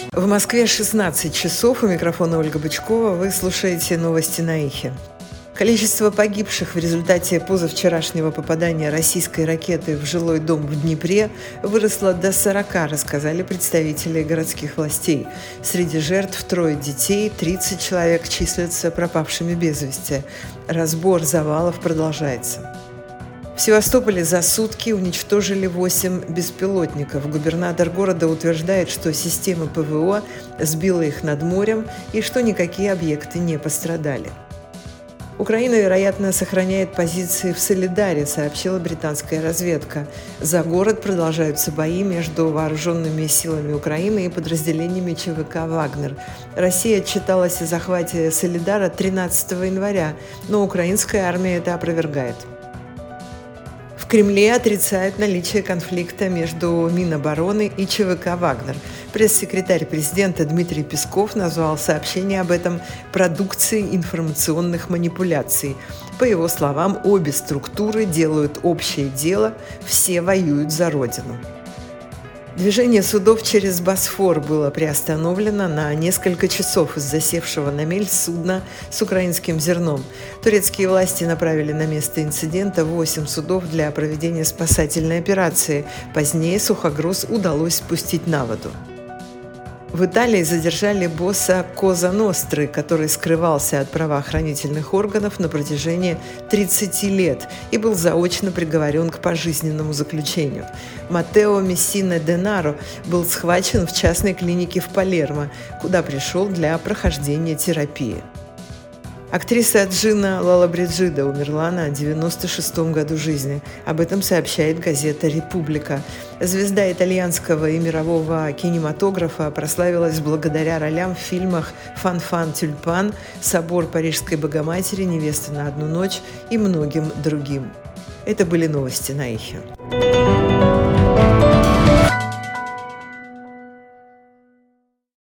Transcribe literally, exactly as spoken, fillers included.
В Москве шестнадцать часов. У микрофона Ольга Бычкова. Вы слушаете новости на Эхе. Количество погибших в результате позавчерашнего попадания российской ракеты в жилой дом в Днепре выросло до сорока, рассказали представители городских властей. Среди жертв трое детей, тридцать человек числятся пропавшими без вести. Разбор завалов продолжается. В Севастополе за сутки уничтожили восемь беспилотников. Губернатор города утверждает, что система ПВО сбила их над морем и что никакие объекты не пострадали. Украина, вероятно, сохраняет позиции в Солидаре, сообщила британская разведка. За город продолжаются бои между вооруженными силами Украины и подразделениями ЧВК «Вагнер». Россия отчиталась о захвате Солидара тринадцатого января, но украинская армия это опровергает. В Кремле отрицают наличие конфликта между Минобороны и ЧВК «Вагнер». Пресс-секретарь президента Дмитрий Песков назвал сообщение об этом продукцией информационных манипуляций. По его словам, обе структуры делают общее дело, все воюют за Родину. Движение судов через Босфор было приостановлено на несколько часов из-за севшего на мель судна с украинским зерном. Турецкие власти направили на место инцидента восемь судов для проведения спасательной операции. Позднее сухогруз удалось спустить на воду. В Италии задержали босса Коза Ностры, который скрывался от правоохранительных органов на протяжении тридцати лет и был заочно приговорен к пожизненному заключению. Маттео Мессина Денаро был схвачен в частной клинике в Палермо, куда пришел для прохождения терапии. Актриса Джина Лоллобриджида умерла на девяносто шестом году жизни. Об этом сообщает газета «Република». Звезда итальянского и мирового кинематографа прославилась благодаря ролям в фильмах «Фан-фан тюльпан», «Собор Парижской Богоматери», «Невеста на одну ночь» и многим другим. Это были новости на Эхе.